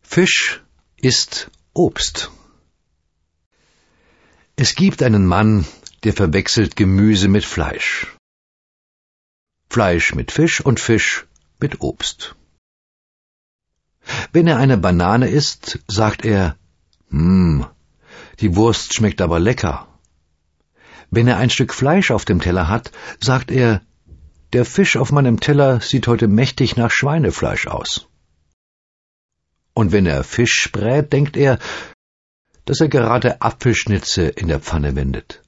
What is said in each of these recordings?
Fisch ist Obst. Es gibt einen Mann, der verwechselt Gemüse mit Fleisch. Fleisch mit Fisch und Fisch mit Obst. Wenn er eine Banane isst, sagt er, die Wurst schmeckt aber lecker. Wenn er ein Stück Fleisch auf dem Teller hat, sagt er, der Fisch auf meinem Teller sieht heute mächtig nach Schweinefleisch aus. Und wenn er Fisch brät, denkt er, dass er gerade Apfelschnitze in der Pfanne wendet.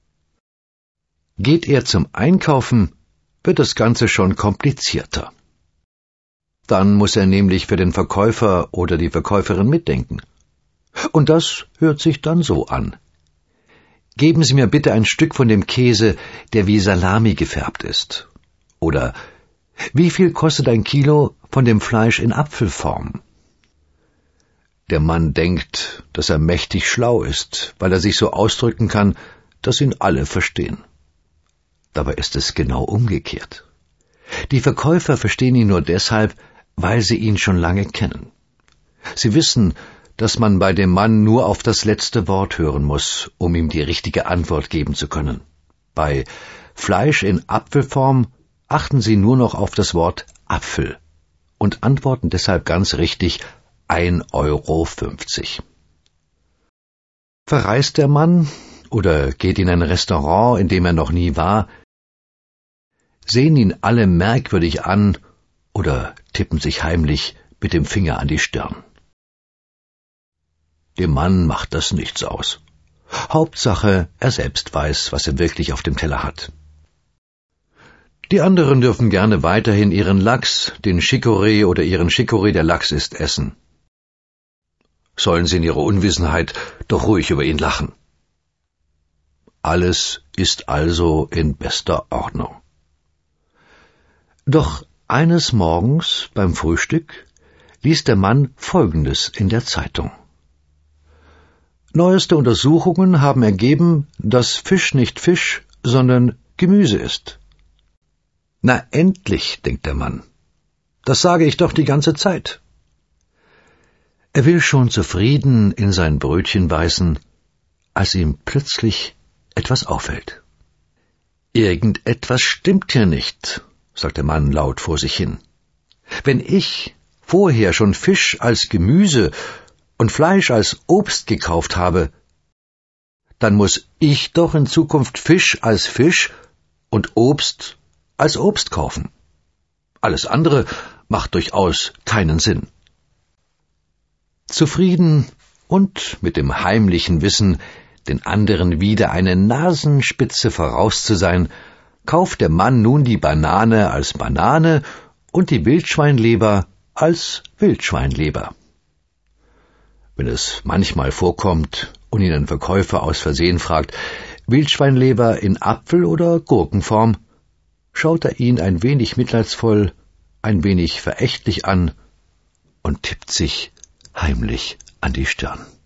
Geht er zum Einkaufen, wird das Ganze schon komplizierter. Dann muss er nämlich für den Verkäufer oder die Verkäuferin mitdenken. Und das hört sich dann so an. Geben Sie mir bitte ein Stück von dem Käse, der wie Salami gefärbt ist. Oder wie viel kostet ein Kilo von dem Fleisch in Apfelform? Der Mann denkt, dass er mächtig schlau ist, weil er sich so ausdrücken kann, dass ihn alle verstehen. Dabei ist es genau umgekehrt. Die Verkäufer verstehen ihn nur deshalb, weil sie ihn schon lange kennen. Sie wissen, dass man bei dem Mann nur auf das letzte Wort hören muss, um ihm die richtige Antwort geben zu können. Bei Fleisch in Apfelform achten sie nur noch auf das Wort Apfel und antworten deshalb ganz richtig 1,50 €. Verreist der Mann oder geht in ein Restaurant, in dem er noch nie war, sehen ihn alle merkwürdig an oder tippen sich heimlich mit dem Finger an die Stirn. Dem Mann macht das nichts aus. Hauptsache, er selbst weiß, was er wirklich auf dem Teller hat. Die anderen dürfen gerne weiterhin ihren Lachs, den Chicorée oder ihren Chicorée, der Lachs ist, essen. Sollen sie in ihrer Unwissenheit doch ruhig über ihn lachen. Alles ist also in bester Ordnung. Doch eines Morgens beim Frühstück liest der Mann Folgendes in der Zeitung. Neueste Untersuchungen haben ergeben, dass Fisch nicht Fisch, sondern Gemüse ist. Na endlich, denkt der Mann. Das sage ich doch die ganze Zeit. Er will schon zufrieden in sein Brötchen beißen, als ihm plötzlich etwas auffällt. Irgendetwas stimmt hier nicht, sagt der Mann laut vor sich hin. Wenn ich vorher schon Fisch als Gemüse und Fleisch als Obst gekauft habe, dann muss ich doch in Zukunft Fisch als Fisch und Obst als Obst kaufen. Alles andere macht durchaus keinen Sinn. Zufrieden und mit dem heimlichen Wissen, den anderen wieder eine Nasenspitze voraus zu sein, kauft der Mann nun die Banane als Banane und die Wildschweinleber als Wildschweinleber. Wenn es manchmal vorkommt und ihn ein Verkäufer aus Versehen fragt, Wildschweinleber in Apfel- oder Gurkenform, schaut er ihn ein wenig mitleidsvoll, ein wenig verächtlich an und tippt sich heimlich an die Stirn.